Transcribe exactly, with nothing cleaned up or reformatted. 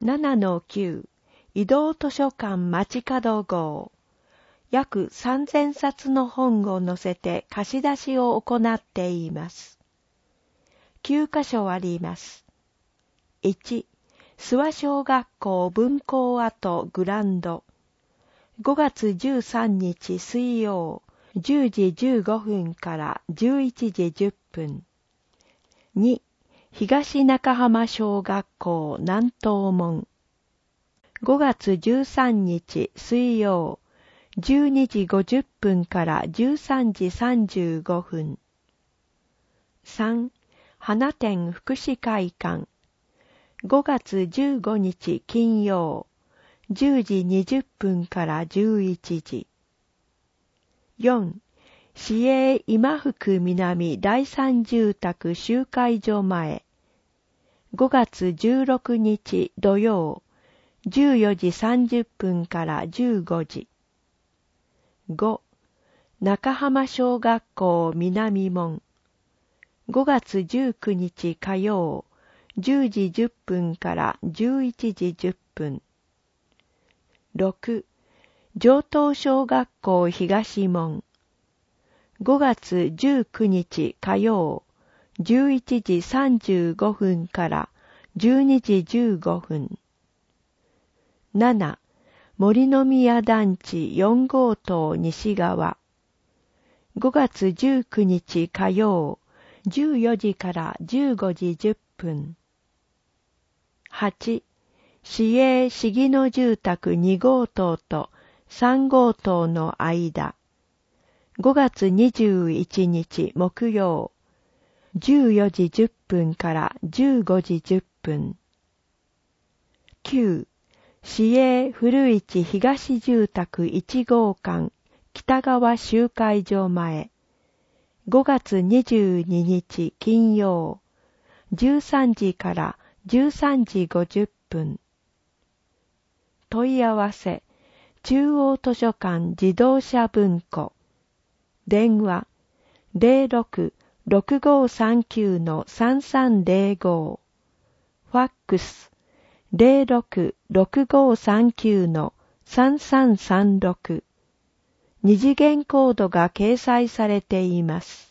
ななのきゅう 移動図書館街角号、約さんぜんさつの本を載せて貸し出しを行っています。きゅうかしょあります。いち、諏訪小学校分校跡グランド、ごがつじゅうさんにち水曜、じゅうじじゅうごふんからじゅういちじじゅっぷん。に、東中浜小学校南東門、ごがつじゅうさんにち水曜、じゅうにじごじゅっぷんからじゅうさんじさんじゅうごふん。さん、花店福祉会館、ごがつじゅうごにち金曜、じゅうじにじゅっぷんからじゅういちじ。よん、市営今福南第三住宅集会所前、ごがつじゅうろくにち土曜、じゅうよじさんじゅっぷんからじゅうごじ。ご、中浜小学校南門、ごがつじゅうくにち火曜、じゅうじじゅっぷんからじゅういちじじゅっぷん。ろく、城東小学校東門、ごがつじゅうくにち火曜、じゅういちじさんじゅうごふんからじゅうにじじゅうごふん。なな、森の宮団地よんごうとう西側、ごがつじゅうくにち火曜、じゅうよじからじゅうごじじゅっぷん。はち、市営重野住宅にごうとうとさんごうとうの間、ごがつにじゅういちにち木曜、じゅうよじじゅっぷんからじゅうごじじゅっぷん。きゅう、市営古市東住宅いちごうかん北川集会所前、ごがつにじゅうににち金曜、じゅうさんじからじゅうさんじごじゅっぷん。問い合わせ、中央図書館自動車文庫。電話、ゼロろく ろくごさんきゅう さんさんゼロご。ファックス、ゼロろく ろくごさんきゅう さんさんさんろく。二次元コードが掲載されています。